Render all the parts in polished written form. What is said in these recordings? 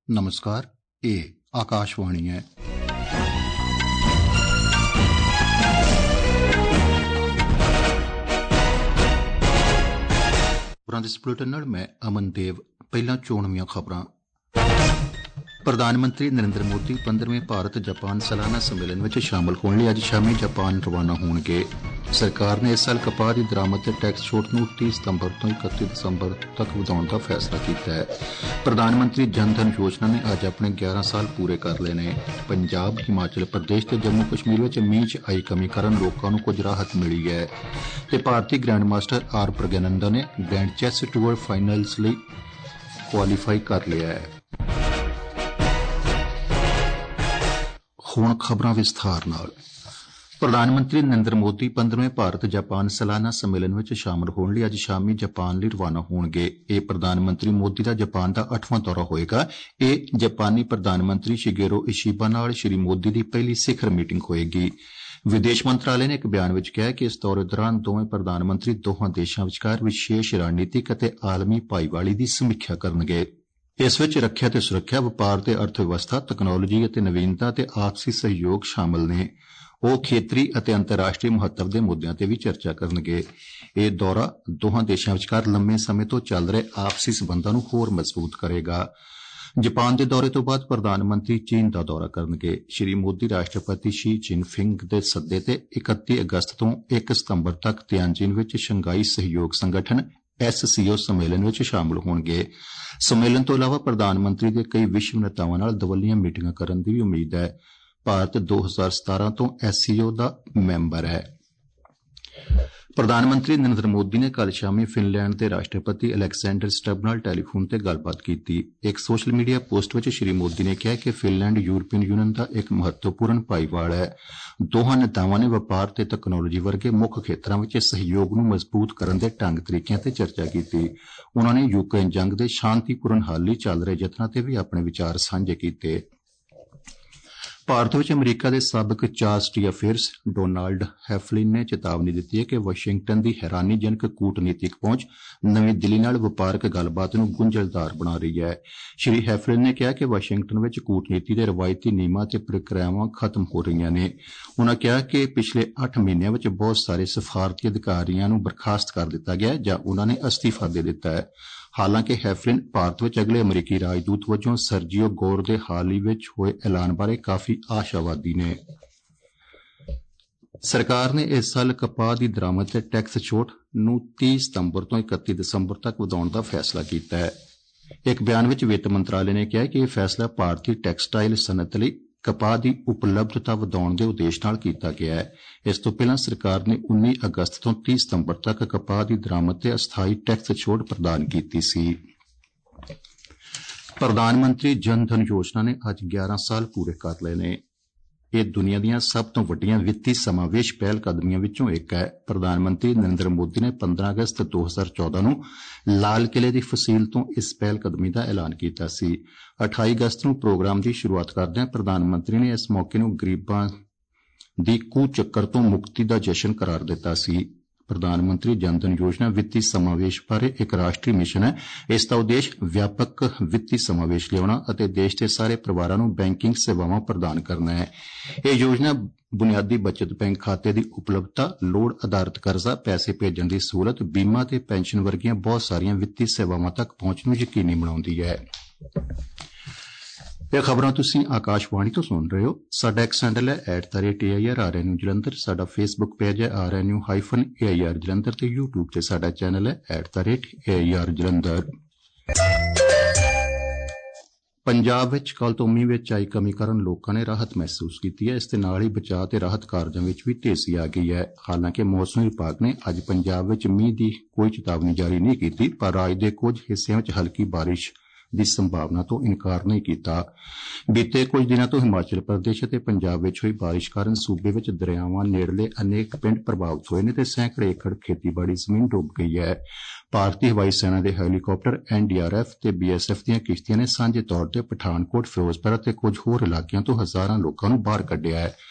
नमस्कार, ये आकाशवाणी है। इस बुलेटिन नाल मैं अमन देव। पहला चोणवीआं खबरां। प्रधानमंत्री नरेंद्र मोदी 15वें भारत जापान सालाना सम्मेलन में शामिल होने लिए अज शामी जापान रवाना होंगे। सरकार ने इस साल कपाह की दरामद ते टैक्स छूट नूं 30 सितंबर तो 31 दिसंबर तक वधाउण का फैसला किया है। प्रधानमंत्री जन धन योजना ने अज अपने 11 साल पूरे कर लए ने। पंजाब, हिमाचल प्रदेश ते जम्मू कश्मीर में मींह च आई कमी कारण लोकां नूं कुछ राहत मिली है। ते भारतीय ग्रैंड मास्टर आर प्रज्ञानंदा ने ग्रैंड चैस टूर फाइनल्स लई क्वालीफाई कर लिया है। हुण खबरां विस्तार नाल। प्रधानमंत्री नरेंद्र मोदी 15वें भारत जापान सालाना सम्मेलन में शामिल होने लिए अज शामी जापान लिए रवाना होंगे। यह प्रधानमंत्री मोदी का जापान का 8वां दौरा होएगा। यह जापानी प्रधानमंत्री शिगेरो इशिबा नाल श्री मोदी की पहली शिखर मीटिंग होएगी। विदेश मंत्रालय ने एक बयान में कहा कि इस दौरे दौरान दोवें प्रधानमंत्री दोहां देशां विचकार विशेष रणनीतिक अते आलमी भाईवाली की समीक्षा करनगे। इस विच रखिया ते सुरक्षा, व्यापार ते अर्थव्यवस्था, तकनोलोजी अते नवीनता ते आपसी सहयोग शामिल ने। ਉਹ ਖੇਤਰੀ ਅਤੇ ਅੰਤਰਰਾਸ਼ਟਰੀ ਮਹੱਤਵ ਦੇ ਮੁੱਦਿਆਂ ਤੇ ਵੀ ਚਰਚਾ ਕਰਨਗੇ। ਇਹ ਦੌਰਾ ਦੋਹਾਂ ਦੇਸ਼ਾਂ ਵਿਚਕਾਰ ਲੰਮੇ ਸਮੇਂ ਤੋਂ ਚੱਲ ਰਹੇ ਆਪਸੀ ਸਬੰਧਾਂ ਨੂੰ ਹੋਰ ਮਜ਼ਬੂਤ ਕਰੇਗਾ। ਜਾਪਾਨ ਦੇ ਦੌਰੇ ਤੋਂ ਬਾਅਦ ਪ੍ਰਧਾਨ ਮੰਤਰੀ ਚੀਨ ਦਾ ਦੌਰਾ ਕਰਨਗੇ। ਸ਼੍ਰੀ ਮੋਦੀ ਰਾਸ਼ਟਰਪਤੀ ਸ਼ੀ ਜਿਨਫਿੰਗ ਦੇ ਸੱਦੇ ਤੇ 31 ਅਗਸਤ ਤੋਂ 1 ਸਤੰਬਰ ਤੱਕ ਤਿਆਨਜਿਨ ਵਿੱਚ ਸ਼ੰਘਾਈ ਸਹਿਯੋਗ ਸੰਗਠਨ SCO ਸੰਮੇਲਨ ਵਿੱਚ ਸ਼ਾਮਲ ਹੋਣਗੇ। ਸੰਮੇਲਨ ਤੋਂ ਇਲਾਵਾ ਪ੍ਰਧਾਨ ਮੰਤਰੀ ਦੇ ਕਈ ਵਿਸ਼ਵ ਨੇਤਾਵਾਂ ਨਾਲ ਦਵੱਲੀਆਂ ਮੀਟਿੰਗਾਂ ਕਰਨ ਦੀ ਵੀ ਉਮੀਦ ਹੈ। ਭਾਰਤ 2017 ਤੋਂ SCO ਦਾ ਮੈਂਬਰ ਹੈ। ਪ੍ਰਧਾਨ ਮੰਤਰੀ ਨਰਿੰਦਰ ਮੋਦੀ ਨੇ ਕੱਲ ਸ਼ਾਮੀ ਫਿਨਲੈਂਡ ਦੇ ਰਾਸ਼ਟਰਪਤੀ ਅਲੈਗਜ਼ੈਂਡਰ ਸਟੱਬ ਨਾਲ ਟੈਲੀਫੋਨ ਤੇ ਗੱਲਬਾਤ ਕੀਤੀ। ਇੱਕ ਸੋਸ਼ਲ ਮੀਡੀਆ ਪੋਸਟ ਵਿੱਚ ਸ਼੍ਰੀ ਮੋਦੀ ਨੇ ਕਿਹਾ ਕਿ ਫਿਨਲੈਂਡ ਯੂਰਪੀਅਨ ਯੂਨੀਅਨ ਦਾ ਇੱਕ ਮਹੱਤਵਪੂਰਨ ਭਾਈਵਾਲ ਹੈ। ਦੋਹਾਂ ਨੇਤਾਵਾਂ ਨੇ ਵਪਾਰ ਤੇ ਤਕਨਾਲੋਜੀ ਵਰਗੇ ਮੁੱਖ ਖੇਤਰਾਂ ਵਿੱਚ ਸਹਿਯੋਗ ਨੂੰ ਮਜ਼ਬੂਤ ਕਰਨ ਦੇ ਢੰਗ ਤਰੀਕਿਆਂ ਤੇ ਚਰਚਾ ਕੀਤੀ। ਉਨ੍ਹਾਂ ਨੇ ਯੂਕਰੇਨ ਜੰਗ ਦੇ ਸ਼ਾਂਤੀਪੂਰਨ ਹੱਲ ਲਈ ਚੱਲ ਰਹੇ ਯਤਨਾਂ ਤੇ ਵੀ ਆਪਣੇ ਵਿਚਾਰ ਸਾਂਝੇ ਕੀਤੇ। ਭਾਰਤ ਵਿੱਚ ਅਮਰੀਕਾ ਦੇ ਸਾਬਕ ਚਾਂਸਲਰ ਅਫੇਅਰਸ ਡੋਨਾਲਡ ਹੈਫਲਿਨ ਨੇ ਚੇਤਾਵਨੀ ਦਿੱਤੀ ਹੈ ਕਿ ਵਾਸ਼ਿੰਗਟਨ ਦੀ ਹੈਰਾਨੀਜਨਕ ਕੂਟਨੀਤਿਕ ਪਹੁੰਚ ਨਵੀਂ ਦਿੱਲੀ ਨਾਲ ਵਪਾਰਕ ਗੱਲਬਾਤ ਨੂੰ ਗੁੰਝਲਦਾਰ ਬਣਾ ਰਹੀ ਹੈ। ਸ਼੍ਰੀ ਹੈਫਲਿਨ ਨੇ ਕਿਹਾ ਕਿ ਵਾਸ਼ਿੰਗਟਨ ਵਿੱਚ ਕੂਟਨੀਤੀ ਦੇ ਰਵਾਇਤੀ ਨਿਯਮਾਂ ਤੇ ਪ੍ਰਕਿਰਿਆਵਾਂ ਖਤਮ ਹੋ ਰਹੀਆਂ ਨੇ। ਉਨ੍ਹਾਂ ਕਿਹਾ ਕਿ ਪਿਛਲੇ 8 ਮਹੀਨਿਆਂ ਵਿੱਚ ਬਹੁਤ ਸਾਰੇ ਸਫਾਰਤੀ ਅਧਿਕਾਰੀਆਂ ਨੂੰ ਬਰਖਾਸਤ ਕਰ ਦਿੱਤਾ ਗਿਆ ਜਾਂ ਉਨ੍ਹਾਂ ਨੇ ਅਸਤੀਫਾ ਦੇ ਦਿੱਤਾ ਹੈ। ਹਾਲਾਂਕਿ ਹੈਫਲਿਨ ਭਾਰਤ ਵਿੱਚ ਅਗਲੇ ਅਮਰੀਕੀ ਰਾਜਦੂਤ ਵਜੋਂ ਸਰਜੀਓ ਗੌਰ ਦੇ ਹਾਲ ਹੀ ਵਿੱਚ ਹੋਏ ਐਲਾਨ ਬਾਰੇ ਕਾਫੀ ਆਸ਼ਾਵਾਦੀ ਨੇ। ਸਰਕਾਰ ਨੇ ਇਸ ਸਾਲ ਕਪਾਹ ਦੀ ਦਰਾਮਦ ਤੇ ਟੈਕਸ ਛੋਟ ਨੂੰ 30 ਸਤੰਬਰ ਤੋਂ 31 ਦਸੰਬਰ ਤੱਕ ਵਧਾਉਣ ਦਾ ਫੈਸਲਾ ਕੀਤਾ ਹੈ। ਇੱਕ ਬਿਆਨ ਵਿੱਚ ਵਿੱਤ ਮੰਤਰਾਲੇ ਨੇ ਕਿਹਾ ਕਿ ਇਹ ਫੈਸਲਾ ਭਾਰਤੀ ਟੈਕਸਟਾਈਲ ਸਨਅਤ ਲਈ ਕਪਾਹ ਦੀ ਉਪਲਬਧਤਾ ਵਧਾਉਣ ਦੇ ਉਦੇਸ਼ ਨਾਲ ਕੀਤਾ ਗਿਆ ਹੈ। ਇਸ ਤੋਂ ਪਹਿਲਾਂ ਸਰਕਾਰ ਨੇ 19 ਅਗਸਤ ਤੋਂ 30 ਸਤੰਬਰ ਤੱਕ ਕਪਾਹ ਦੀ ਦਰਾਮਦ ਤੇ ਅਸਥਾਈ ਟੈਕਸ ਛੋਟ ਪ੍ਰਦਾਨ ਕੀਤੀ ਸੀ। ਪ੍ਰਧਾਨ ਮੰਤਰੀ ਜਨ ਧਨ ਯੋਜਨਾ ਨੇ ਅੱਜ 11 ਸਾਲ ਪੂਰੇ ਕਰ ਲਏ ਨੇ। ਇਹ ਦੁਨੀਆ ਦੀਆਂ ਸਭ ਤੋਂ ਵੱਡੀਆਂ ਵਿੱਤੀ ਸਮਾਵੇਸ਼ ਪਹਿਲ ਕਦਮੀਆਂ ਵਿੱਚੋਂ ਇੱਕ ਹੈ। ਪ੍ਰਧਾਨ ਮੰਤਰੀ ਨਰਿੰਦਰ ਮੋਦੀ ਨੇ 15 ਅਗਸਤ 2014 ਨੂੰ ਲਾਲ ਕਿਲੇ ਦੀ ਫਸੀਲ ਤੋਂ ਇਸ ਪਹਿਲ ਕਦਮੀ ਦਾ ਐਲਾਨ ਕੀਤਾ ਸੀ। 28 ਅਗਸਤ ਨੂੰ ਪ੍ਰੋਗਰਾਮ ਦੀ ਸ਼ੁਰੂਆਤ ਕਰਦਿਆਂ ਪ੍ਰਧਾਨ ਮੰਤਰੀ ਨੇ ਇਸ ਮੌਕੇ ਨੂੰ ਗਰੀਬਾਂ ਦੀ ਕੂਚੱਕਰ ਤੋਂ ਮੁਕਤੀ ਦਾ ਜਸ਼ਨ ਕਰਾਰ ਦਿੱਤਾ ਸੀ। ਪ੍ਰਧਾਨ ਮੰਤਰੀ ਜਨ ਧਨ ਯੋਜਨਾ ਵਿੱਤੀ ਸਮਾਵੇਸ਼ ਬਾਰੇ ਇੱਕ ਰਾਸ਼ਟਰੀ ਮਿਸ਼ਨ ਹੈ। ਇਸ ਦਾ ਉਦੇਸ਼ ਵਿਆਪਕ ਵਿੱਤੀ ਸਮਾਵੇਸ਼ ਲਿਆਉਣਾ ਅਤੇ ਦੇਸ਼ ਦੇ ਸਾਰੇ ਪਰਿਵਾਰਾਂ ਨੂੰ ਬੈਂਕਿੰਗ ਸੇਵਾਵਾਂ ਪ੍ਰਦਾਨ ਕਰਨਾ ਹੈ। ਇਹ ਯੋਜਨਾ ਬੁਨਿਆਦੀ ਬਚਤ ਬੈਂਕ ਖਾਤੇ ਦੀ ਉਪਲਬਧਤਾ, ਲੋੜ ਆਧਾਰਿਤ ਕਰਜ਼ਾ, ਪੈਸੇ ਭੇਜਣ ਦੀ ਸਹੂਲਤ, ਬੀਮਾ ਤੇ ਪੈਨਸ਼ਨ ਵਰਗੀਆਂ ਬਹੁਤ ਸਾਰੀਆਂ ਵਿੱਤੀ ਸੇਵਾਵਾਂ ਤੱਕ ਪਹੁੰਚ ਨੂੰ ਯਕੀਨੀ ਬਣਾਉਂਦੀ ਹੈ। ਇਹ ਖਬਰਾਂ ਤੁਸੀਂ ਆਕਾਸ਼ਵਾਣੀ ਤੋਂ ਸੁਣ ਰਹੇ ਹੋ। ਸਾਡਾ ਐਕਸ ਹੈਂਡਲ ਹੈ @AIRRNU ਜਲੰਧਰ। ਸਾਡਾ ਫੇਸਬੁੱਕ ਪੇਜ ਹੈ RNU-AIR ਜਲੰਧਰ ਤੇ YouTube ਤੇ ਸਾਡਾ ਚੈਨਲ ਹੈ @AIR ਜਲੰਧਰ। ਪੰਜਾਬ ਵਿੱਚ ਕੱਲ੍ਹ ਤੋਂ ਮੀਂਹ ਵਿੱਚ ਆਈ ਕਮੀ ਕਾਰਨ ਲੋਕਾਂ ਨੇ ਰਾਹਤ ਮਹਿਸੂਸ ਕੀਤੀ ਹੈ। ਇਸ ਦੇ ਨਾਲ ਹੀ ਬਚਾਅ ਤੇ ਰਾਹਤ ਕਾਰਜਾਂ ਵਿੱਚ ਵੀ ਤੇਜ਼ੀ ਆ ਗਈ ਹੈ। ਹਾਲਾਂਕਿ ਮੌਸਮ ਵਿਭਾਗ ਨੇ ਅੱਜ ਪੰਜਾਬ ਵਿੱਚ ਮੀਂਹ ਦੀ ਕੋਈ ਚੇਤਾਵਨੀ ਜਾਰੀ ਨਹੀਂ ਕੀਤੀ, ਪਰ ਰਾਜ ਦੇ ਕੁਝ ਹਿੱਸਿਆਂ ਵਿੱਚ ਹਲਕੀ ਬਾਰਿਸ਼ ਦੀ ਸੰਭਾਵਨਾ ਤੋਂ ਇਨਕਾਰ ਨਹੀਂ ਕੀਤਾ। ਬੀਤੇ ਕੁਝ ਦਿਨਾਂ ਤੋਂ ਹਿਮਾਚਲ ਪ੍ਰਦੇਸ਼ ਅਤੇ ਪੰਜਾਬ ਵਿੱਚ ਹੋਈ ਬਾਰਿਸ਼ ਕਾਰਨ ਸੂਬੇ ਵਿੱਚ ਦਰਿਆਵਾਂ ਨੇੜਲੇ ਅਨੇਕ ਪਿੰਡ ਪ੍ਰਭਾਵਿਤ ਹੋਏ ਨੇ ਤੇ ਸੈਂਕੜੇ ਏਕੜ ਖੇਤੀਬਾੜੀ ਜ਼ਮੀਨ ਡੁੱਬ ਗਈ ਹੈ। ਭਾਰਤੀ ਹਵਾਈ ਸੈਨਾ ਦੇ ਹੈਲੀਕਾਪਟਰ, NDRF ਤੇ BSF ਦੀਆਂ ਕਿਸ਼ਤੀਆਂ ਨੇ ਸਾਂਝੇ ਤੌਰ ਤੇ ਪਠਾਨਕੋਟ, ਫਿਰੋਜ਼ਪੁਰ ਅਤੇ ਕੁਝ ਹੋਰ ਇਲਾਕਿਆਂ ਤੋਂ ਹਜ਼ਾਰਾਂ ਲੋਕਾਂ ਨੂੰ ਬਾਹਰ ਕੱਢਿਆ ਹੈ।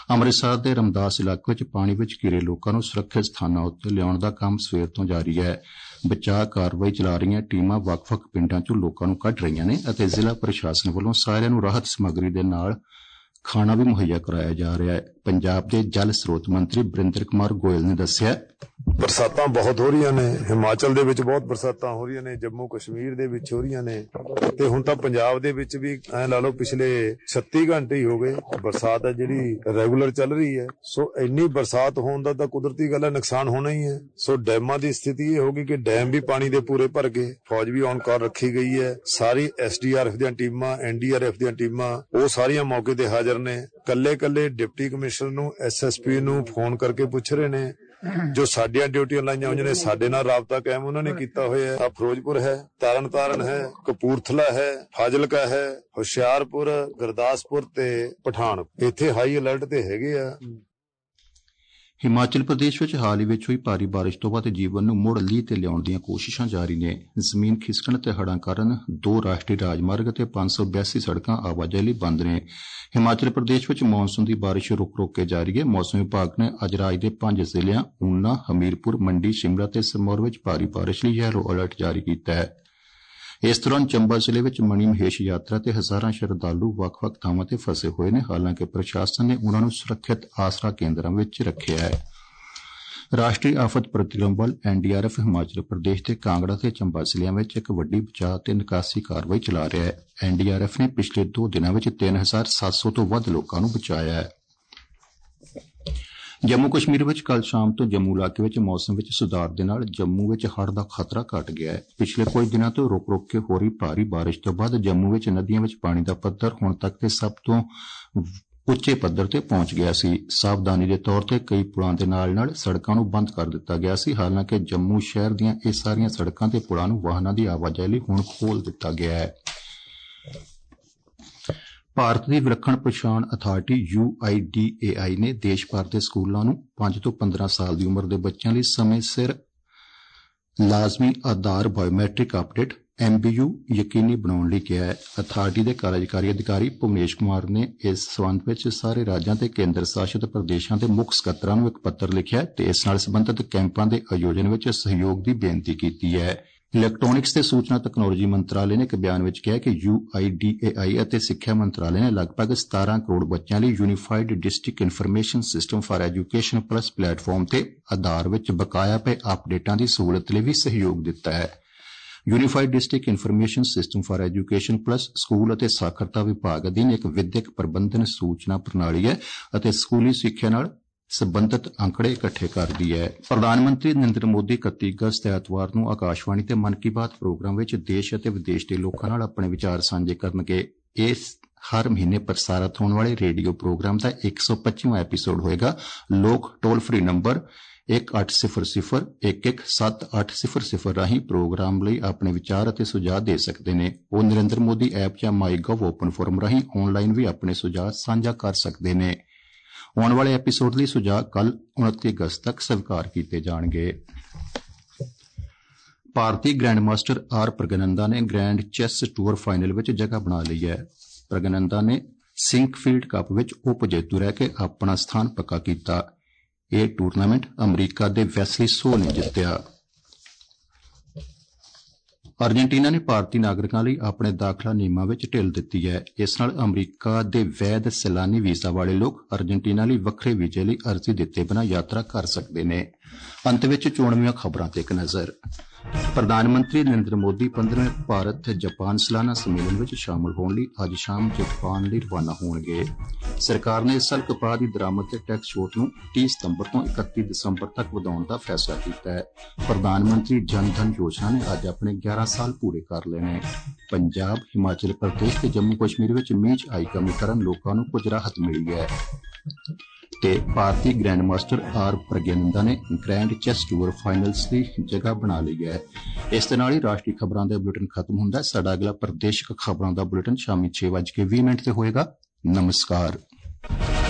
ਅੰਮ੍ਰਿਤਸਰ ਦੇ ਰਮਦਾਸ ਇਲਾਕੇ ਵਿੱਚ ਪਾਣੀ ਵਿੱਚ ਘਿਰੇ ਲੋਕਾਂ ਨੂੰ ਸੁਰੱਖਿਅਤ ਸਥਾਨਾਂ ਉੱਤੇ ਲਿਆਉਣ ਦਾ ਕੰਮ ਸਵੇਰ ਤੋਂ ਜਾਰੀ ਹੈ। ਬਚਾਅ ਕਾਰਵਾਈ ਚਲਾ ਰਹੀਆਂ ਟੀਮਾਂ ਵੱਖ-ਵੱਖ ਪਿੰਡਾਂ ਚੋਂ ਲੋਕਾਂ ਨੂੰ ਕੱਢ ਰਹੀਆਂ ਨੇ ਅਤੇ ਜ਼ਿਲ੍ਹਾ ਪ੍ਰਸ਼ਾਸਨ ਵੱਲੋਂ ਸਾਰਿਆਂ ਨੂੰ ਰਾਹਤ ਸਮੱਗਰੀ ਦੇ ਨਾਲ ਖਾਣਾ ਵੀ ਮੁਹੱਈਆ ਕਰਾਇਆ ਜਾ ਰਿਹਾ ਹੈ। ਪੰਜਾਬ ਦੇ ਜਲ ਸਰੋਤ ਮੰਤਰੀ ਬਰਿੰਦਰ ਕੁਮਾਰ ਗੋਇਲ ਨੇ ਦੱਸਿਆ, ਬਰਸਾਤਾਂ ਬਹੁਤ ਹੋ ਰਹੀਆਂ ਨੇ, ਹਿਮਾਚਲ ਦੇ ਵਿੱਚ ਬਹੁਤ ਬਰਸਾਤਾਂ ਹੋ ਰਹੀਆਂ ਨੇ, ਜੰਮੂ ਕਸ਼ਮੀਰ ਦੇ ਵਿੱਚ ਹੋ ਰਹੀਆਂ ਨੇ ਤੇ ਹੁਣ ਤਾਂ ਪੰਜਾਬ ਦੇ ਵਿੱਚ ਵੀ ਐ ਲਾ ਲਓ ਪਿਛਲੇ 36 ਘੰਟੇ ਹੀ ਹੋ ਗਏ ਬਰਸਾਤ ਹੈ ਜਿਹੜੀ ਰੈਗੂਲਰ ਚੱਲ ਰਹੀ ਹੈ। ਸੋ ਇੰਨੀ ਬਰਸਾਤ ਹੋਣ ਦਾ ਤਾਂ ਕੁਦਰਤੀ ਗੱਲ ਹੈ, ਨੁਕਸਾਨ ਹੋਣਾ ਹੀ ਹੈ। ਸੋ ਡੈਮਾਂ ਦੀ ਸਥਿਤੀ ਇਹ ਹੋ ਗਈ ਕਿ ਡੈਮ ਵੀ ਪਾਣੀ ਦੇ ਪੂਰੇ ਭਰ ਗਏ, ਫੌਜ ਵੀ ਔਨ ਕਾਲ ਰੱਖੀ ਗਈ ਹੈ, ਸਾਰੀ SDRF ਦੀਆਂ ਟੀਮਾਂ, NDRF ਦੀਆਂ ਟੀਮਾਂ ਉਹ ਸਾਰੀਆਂ ਮੌਕੇ ਤੇ ਹਾਜ਼ਰ ਨੇ। ਕੱਲੇ ਡਿਪਟੀ ਕਮਿਸ਼ਨਰ ਨੂੰ SSP ਨੂੰ ਫੋਨ ਕਰਕੇ ਪੁੱਛ ਰਹੇ ਨੇ, ਜੋ ਸਾਡੀਆਂ ਡਿਊਟੀਆਂ ਲਾਈਆਂ ਹੋਈਆਂ ਨੇ ਸਾਡੇ ਨਾਲ ਰਾਬਤਾ ਕਾਇਮ ਉਹਨਾਂ ਨੇ ਕੀਤਾ ਹੋਇਆ ਹੈ। ਫਿਰੋਜ਼ਪੁਰ ਹੈ, ਤਰਨਤਾਰਨ ਹੈ, ਕਪੂਰਥਲਾ ਹੈ, ਫਾਜ਼ਿਲਕਾ ਹੈ, ਹੁਸ਼ਿਆਰਪੁਰ, ਗੁਰਦਾਸਪੁਰ ਤੇ ਪਠਾਨਕੋਟ ਇੱਥੇ ਹਾਈ ਅਲਰਟ ਤੇ ਹੈਗੇ ਆ। ਹਿਮਾਚਲ ਪ੍ਰਦੇਸ਼ ਵਿੱਚ ਹਾਲ ਹੀ ਵਿੱਚ ਹੋਈ ਭਾਰੀ ਬਾਰਿਸ਼ ਤੋਂ ਬਾਅਦ ਜੀਵਨ ਨੂੰ ਮੁੜ ਲੀਹ ਤੇ ਲਿਆਉਣ ਦੀਆਂ ਕੋਸ਼ਿਸ਼ਾਂ ਜਾਰੀ ਨੇ। ਜ਼ਮੀਨ ਖਿਸਕਣ ਤੇ ਹੜ੍ਹਾਂ ਕਾਰਨ 2 ਰਾਸ਼ਟਰੀ ਰਾਜਮਾਰਗ ਅਤੇ 582 ਸੜਕਾਂ ਆਵਾਜਾਈ ਲਈ ਬੰਦ ਨੇ। ਹਿਮਾਚਲ ਪ੍ਰਦੇਸ਼ ਵਿੱਚ ਮੌਨਸੂਨ ਦੀ ਬਾਰਿਸ਼ ਰੁਕ ਕੇ ਜਾਰੀ ਹੈ। ਮੌਸਮ ਵਿਭਾਗ ਨੇ ਅੱਜ ਰਾਜ ਦੇ 5 ਜ਼ਿਲ੍ਹਿਆਂ ਊਨਾ, ਹਮੀਰਪੁਰ, ਮੰਡੀ, ਸ਼ਿਮਲਾ ਤੇ ਸਿਰਮੌਰ ਵਿੱਚ ਭਾਰੀ ਬਾਰਿਸ਼ ਲਈ ਯੈਲੋ ਅਲਰਟ ਜਾਰੀ ਕੀਤਾ ਹੈ। ਇਸ ਦੌਰਾਨ ਚੰਬਾ ਜ਼ਿਲ੍ਹੇ ਵਿੱਚ ਮਣੀ ਮਹੇਸ਼ ਯਾਤਰਾ ਤੇ ਹਜ਼ਾਰਾਂ ਸ਼ਰਧਾਲੂ ਵੱਖ-ਵੱਖ ਥਾਵਾਂ ਤੇ ਫਸੇ ਹੋਏ ਨੇ। ਹਾਲਾਂਕਿ ਪ੍ਰਸ਼ਾਸਨ ਨੇ ਉਨ੍ਹਾਂ ਨੂੰ ਸੁਰੱਖਿਅਤ ਆਸਰਾ ਕੇਂਦਰਾਂ ਵਿੱਚ ਰੱਖਿਆ ਹੈ। ਰਾਸ਼ਟਰੀ ਆਫਤ ਪ੍ਰਤੀਕਰਮ ਬਲ NDRF ਹਿਮਾਚਲ ਪ੍ਰਦੇਸ਼ ਦੇ ਕਾਂਗੜਾ ਤੇ ਚੰਬਾ ਜ਼ਿਲ੍ਹਿਆਂ ਵਿੱਚ ਇੱਕ ਵੱਡੀ ਬਚਾਅ ਤੇ ਨਿਕਾਸੀ ਕਾਰਵਾਈ ਚਲਾ ਰਿਹਾ ਹੈ। NDRF ਨੇ ਪਿਛਲੇ 2 ਦਿਨਾਂ ਵਿੱਚ 3700 ਤੋਂ ਵੱਧ ਲੋਕਾਂ ਨੂੰ ਬਚਾਇਆ ਹੈ। ਜੰਮੂ ਕਸ਼ਮੀਰ ਵਿੱਚ ਕੱਲ ਸ਼ਾਮ ਤੋਂ ਜੰਮੂ ਇਲਾਕੇ ਵਿੱਚ ਮੌਸਮ ਵਿੱਚ ਸੁਧਾਰ ਦੇ ਨਾਲ ਜੰਮੂ ਵਿੱਚ ਹੜ੍ਹ ਦਾ ਖਤਰਾ ਘਟ ਗਿਆ ਹੈ। ਪਿਛਲੇ ਕੁਝ ਦਿਨਾਂ ਤੋਂ ਰੁਕ ਕੇ ਹੋ ਰਹੀ ਭਾਰੀ ਬਾਰਿਸ਼ ਤੋਂ ਬਾਅਦ ਜੰਮੂ ਵਿੱਚ ਨਦੀਆਂ ਵਿੱਚ ਪਾਣੀ ਦਾ ਪੱਧਰ ਹੁਣ ਤੱਕ ਦੇ ਸਭ ਤੋਂ ਉੱਚੇ ਪੱਧਰ ਤੇ ਪਹੁੰਚ ਗਿਆ ਸੀ। ਸਾਵਧਾਨੀ ਦੇ ਤੌਰ ਤੇ ਕਈ ਪੁਲਾਂ ਦੇ ਨਾਲ ਸੜਕਾਂ ਨੂੰ ਬੰਦ ਕਰ ਦਿੱਤਾ ਗਿਆ ਸੀ। ਹਾਲਾਂਕਿ ਜੰਮੂ ਸ਼ਹਿਰ ਦੀਆਂ ਇਹ ਸਾਰੀਆਂ ਸੜਕਾਂ ਤੇ ਪੁਲਾਂ ਨੂੰ ਵਾਹਨਾਂ ਦੀ ਆਵਾਜਾਈ ਲਈ ਹੁਣ ਖੋਲ੍ਹ ਦਿੱਤਾ ਗਿਆ ਹੈ। ਭਾਰਤ ਦੀ ਵਿਲੱਖਣ ਪਛਾਣ ਅਥਾਰਟੀ UIDAI ਨੇ ਦੇਸ਼ ਭਰ ਦੇ ਸਕੂਲਾਂ ਨੂੰ 5 ਤੋਂ 15 ਸਾਲ ਦੀ ਉਮਰ ਦੇ ਬੱਚਿਆਂ ਲਈ ਸਮੇਂ ਸਿਰ ਲਾਜ਼ਮੀ ਆਧਾਰ ਬਾਇਓਮੈਟ੍ਰਿਕ ਅਪਡੇਟ MBU ਯਕੀਨੀ ਬਣਾਉਣ ਲਈ ਕਿਹਾ ਹੈ। ਅਥਾਰਟੀ ਦੇ ਕਾਰਜਕਾਰੀ ਅਧਿਕਾਰੀ ਭੁਵਨੇਸ਼ ਕੁਮਾਰ ਨੇ ਇਸ ਸਬੰਧ ਵਿੱਚ ਸਾਰੇ ਰਾਜਾਂ ਤੇ ਕੇਂਦਰ ਸ਼ਾਸਿਤ ਪ੍ਰਦੇਸ਼ਾਂ ਦੇ ਮੁੱਖ ਸਕੱਤਰਾਂ ਨੂੰ ਇੱਕ ਪੱਤਰ ਲਿਖਿਆ ਤੇ ਇਸ ਨਾਲ ਸੰਬੰਧਿਤ ਕੈਂਪਾਂ ਦੇ ਆਯੋਜਨ ਵਿੱਚ ਸਹਿਯੋਗ ਦੀ ਬੇਨਤੀ ਕੀਤੀ ਹੈ। ਇਲੈਕਟ੍ਰਾਨਿਕਸ ਤੇ ਸੂਚਨਾ ਤਕਨਾਲੋਜੀ ਮੰਤਰਾਲੇ ਨੇ ਇੱਕ ਬਿਆਨ ਵਿੱਚ ਕਿਹਾ ਕਿ UIDAI ਅਤੇ ਸਿੱਖਿਆ ਮੰਤਰਾਲੇ ਨੇ ਲਗਭਗ 17 ਕਰੋੜ ਬੱਚਿਆਂ ਲਈ unified district information system for education plus platform ਤੇ ਆਧਾਰ ਵਿੱਚ ਬਕਾਇਆ ਪਏ ਅਪਡੇਟਾਂ ਦੀ ਸਹੂਲਤ ਲਈ ਵੀ ਸਹਿਯੋਗ ਦਿੱਤਾ ਹੈ। Unified district information system for education plus school ਅਤੇ ਸਾਖਰਤਾ ਵਿਭਾਗ ਅਧੀਨ ਇੱਕ ਵਿਦਿਅਕ ਪ੍ਰਬੰਧਨ ਸੂਚਨਾ ਪ੍ਰਣਾਲੀ ਹੈ ਅਤੇ ਸਕੂਲੀ ਸਿੱਖਿਆ ਨਾਲ ਸਬੰਧਤ ਅੰਕੜੇ ਇਕੱਠੇ ਕਰਦੀ ਹੈ। ਪ੍ਰਧਾਨ ਮੰਤਰੀ ਨਰਿੰਦਰ ਮੋਦੀ 31 ਅਗਸਤ ਐਤਵਾਰ ਨੂੰ ਆਕਾਸ਼ਵਾਣੀ ਤੇ ਮਨ ਕੀ ਬਾਤ ਪ੍ਰੋਗਰਾਮ ਵਿੱਚ ਦੇਸ਼ ਅਤੇ ਵਿਦੇਸ਼ ਦੇ ਲੋਕਾਂ ਨਾਲ ਆਪਣੇ ਵਿਚਾਰ ਸਾਂਝੇ ਕਰਨਗੇ। ਇਸ ਹਰ ਮਹੀਨੇ ਪ੍ਰਸਾਰਿਤ ਹੋਣ ਵਾਲੇ ਰੇਡੀਓ ਪ੍ਰੋਗਰਾਮ ਦਾ 125ਵਾਂ ਐਪੀਸੋਡ ਹੋਏਗਾ। ਲੋਕ ਟੋਲ ਫਰੀ ਨੰਬਰ 1800-117800 ਰਾਹੀਂ ਪ੍ਰੋਗਰਾਮ ਲਈ ਆਪਣੇ ਵਿਚਾਰ ਅਤੇ ਸੁਝਾਅ ਦੇ ਸਕਦੇ ਨੇ। ਉਹ ਨਰਿੰਦਰ ਮੋਦੀ ਐਪ ਜਾਂ ਮਾਈਗੋਵ ਓਪਨ ਫੋਰਮ ਰਾਹੀਂ ਆਨਲਾਈਨ ਵੀ ਆਪਣੇ ਸੁਝਾਅ ਸਾਂਝਾ ਕਰ ਸਕਦੇ ਨੇ। ਆਉਣ ਵਾਲੇ ਐਪੀਸੋਡ ਲਈ ਸੁਝਾਅ ਕੱਲ 29 ਅਗਸਤ ਤੱਕ ਸਵੀਕਾਰ ਕੀਤੇ ਜਾਣਗੇ। ਭਾਰਤੀ ਗ੍ਰੈਂਡ ਮਾਸਟਰ ਆਰ ਪ੍ਰਗਨੰਦਾ ਨੇ ਗ੍ਰੈਂਡ ਚੈਸ ਟੂਰ ਫਾਈਨਲ ਵਿੱਚ ਜਗ੍ਹਾ ਬਣਾ ਲਈ ਹੈ। ਪ੍ਰਗਨੰਦਾ ਨੇ ਸਿੰਕਫੀਲਡ ਕੱਪ ਵਿੱਚ ਉਪ ਜੇਤੂ ਰਹਿ ਕੇ ਆਪਣਾ ਸਥਾਨ ਪੱਕਾ ਕੀਤਾ। ਇਹ ਟੂਰਨਾਮੈਂਟ ਅਮਰੀਕਾ ਦੇ ਵੈਸਲੀ ਸੋ ਨੇ ਜਿੱਤਿਆ। ਅਰਜਨਟੀਨਾ ਨੇ ਭਾਰਤੀ ਨਾਗਰਿਕਾਂ ਲਈ ਆਪਣੇ ਦਾਖਲਾ ਨਿਯਮਾਂ ਵਿੱਚ ਢਿੱਲ ਦਿੱਤੀ ਹੈ। ਇਸ ਨਾਲ ਅਮਰੀਕਾ ਦੇ ਵੈਧ ਸੈਲਾਨੀ ਵੀਜ਼ਾ ਵਾਲੇ ਲੋਕ ਅਰਜਨਟੀਨਾ ਲਈ ਵੱਖਰੇ ਵੀਜ਼ੇ ਲਈ ਅਰਜ਼ੀ ਦਿੱਤੇ ਬਿਨਾਂ ਯਾਤਰਾ ਕਰ ਸਕਦੇ ਨੇ। ਅੰਤ ਵਿੱਚ ਚੋਣਵੀਆਂ ਖਬਰਾਂ ਤੇ ਇੱਕ ਨਜ਼ਰ। ਪ੍ਰਧਾਨ ਮੰਤਰੀ ਨਰਿੰਦਰ ਮੋਦੀ 15ਵੇਂ ਭਾਰਤ ਜਾਪਾਨ ਸਾਲਾਨਾ ਸੰਮੇਲਨ ਵਿੱਚ ਸ਼ਾਮਲ ਹੋਣ ਲਈ ਅੱਜ ਸ਼ਾਮ ਜਾਪਾਨ ਲਈ ਰਵਾਨਾ ਹੋਣਗੇ। ਸਰਕਾਰ ਨੇ ਇਸ ਸਾਲ ਕਪਾਹ ਦੀ ਦਰਾਮਦ ਤੇ ਟੈਕਸ ਛੋਟ ਨੂੰ 30 ਸਤੰਬਰ ਤੋਂ 31 ਦਸੰਬਰ ਤੱਕ ਵਧਾਉਣ ਦਾ ਫੈਸਲਾ ਕੀਤਾ ਹੈ। ਪ੍ਰਧਾਨ ਮੰਤਰੀ ਜਨ ਧਨ ਯੋਜਨਾ ਨੇ ਅੱਜ ਆਪਣੇ 11 ਸਾਲ ਪੂਰੇ ਕਰ ਲਏ ਨੇ। ਪੰਜਾਬ, ਹਿਮਾਚਲ ਪ੍ਰਦੇਸ਼ ਤੇ ਜੰਮੂ ਕਸ਼ਮੀਰ ਵਿੱਚ ਮੀਂਹ 'ਚ ਆਈ ਕਮੀ ਕਾਰਨ ਲੋਕਾਂ ਨੂੰ ਕੁਝ ਰਾਹਤ ਮਿਲੀ ਹੈ ਤੇ ਭਾਰਤੀ ਗ੍ਰੈਂਡ ਮਾਸਟਰ ਆਰ ਪ੍ਰਗਨੰਦਾ ਨੇ ਗ੍ਰੈਂਡ ਚੈਸ ਟੂਰ ਫਾਈਨਲਸ ਦੀ ਜਗ੍ਹਾ ਬਣਾ ਲਈ ਹੈ। ਇਸ ਦੇ ਨਾਲ ਹੀ ਰਾਸ਼ਟਰੀ ਖਬਰਾਂ ਦਾ ਬੁਲੇਟਿਨ ਖਤਮ ਹੁੰਦਾ ਹੈ। ਸਾਡਾ ਅਗਲਾ ਪ੍ਰਦੇਸ਼ਕ ਖਬਰਾਂ ਦਾ ਬੁਲੇਟਿਨ ਸ਼ਾਮੀ 6:20 ਤੇ ਹੋਏਗਾ। ਨਮਸਕਾਰ।